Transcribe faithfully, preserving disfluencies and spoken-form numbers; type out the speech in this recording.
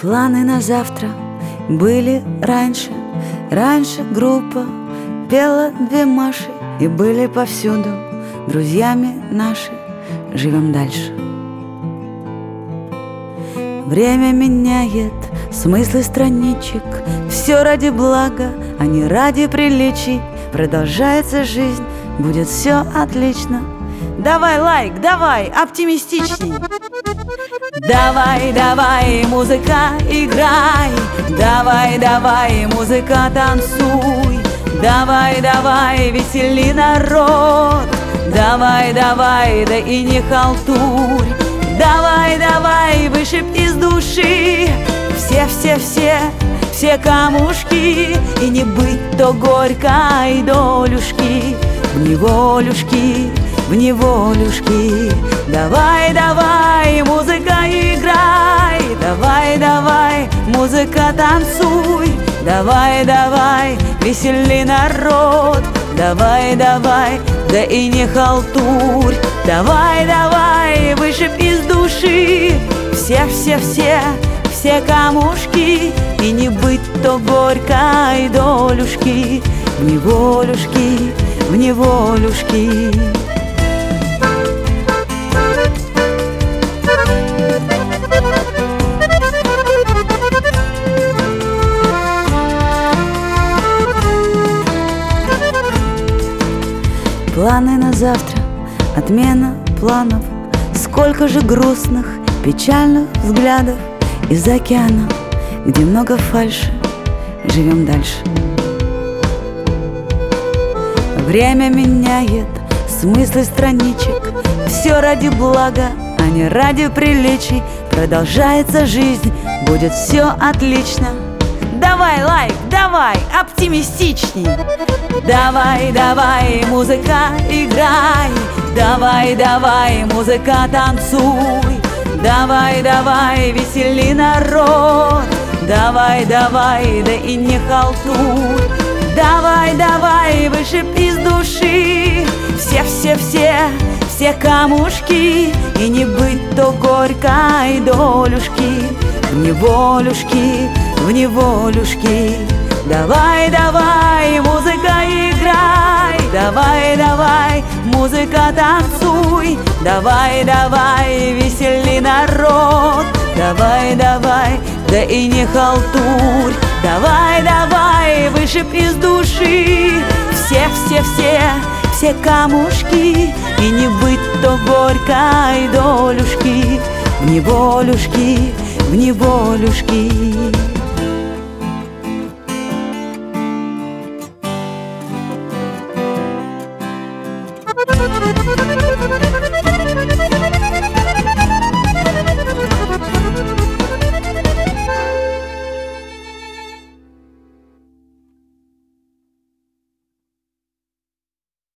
Планы на завтра были раньше. Раньше группа пела две Маши, и были повсюду друзьями наши. Живем дальше. Время меняет смыслы страничек. Все ради блага, а не ради приличий. Продолжается жизнь, будет все отлично. Давай лайк, давай оптимистичней. Давай, давай, музыка, играй. Давай, давай, музыка, танцуй. Давай, давай, весели народ. Давай, давай, да и не халтурь. Давай, давай, вышиб из души все-все-все, все камушки. И не быть то горькой долюшки, в неволюшки, в неволюшки. Давай, давай, музыка, играй. Давай, давай, музыка, танцуй. Давай, давай, весели народ. Давай, давай, да и не халтурь. Давай, давай, вышиб из души все-все-все, все камушки. И не быть то горькой долюшки, в неволюшки, в неволюшки. Планы на завтра, отмена планов. Сколько же грустных, печальных взглядов из океана, где много фальши. Живем дальше. Время меняет смыслы страничек. Все ради блага, а не ради приличий. Продолжается жизнь, будет все отлично. Давай лайк, давай оптимистичней. Давай, давай, музыка, играй. Давай, давай, музыка, танцуй. Давай, давай, весели народ. Давай, давай, да и не халтурь. Давай, давай, вышиб из души все-все-все, все камушки. И не быть то горькой долюшки, в неволюшки, в неволюшки. Давай, давай, музыка, играй. Давай, давай, музыка, танцуй. Давай, давай, весели народ. Давай, давай, да и не халтурь. Давай, давай, вышиб из души все-все-все, все камушки. И не быть то горькой долюшки, в неволюшки, в неволюшки.